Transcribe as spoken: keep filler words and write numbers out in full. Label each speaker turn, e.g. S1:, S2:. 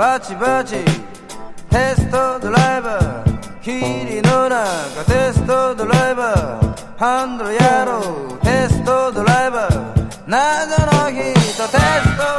S1: バチバチテストドライバー霧の中テストドライバーハンドルやろうテストドライバー謎の人テスト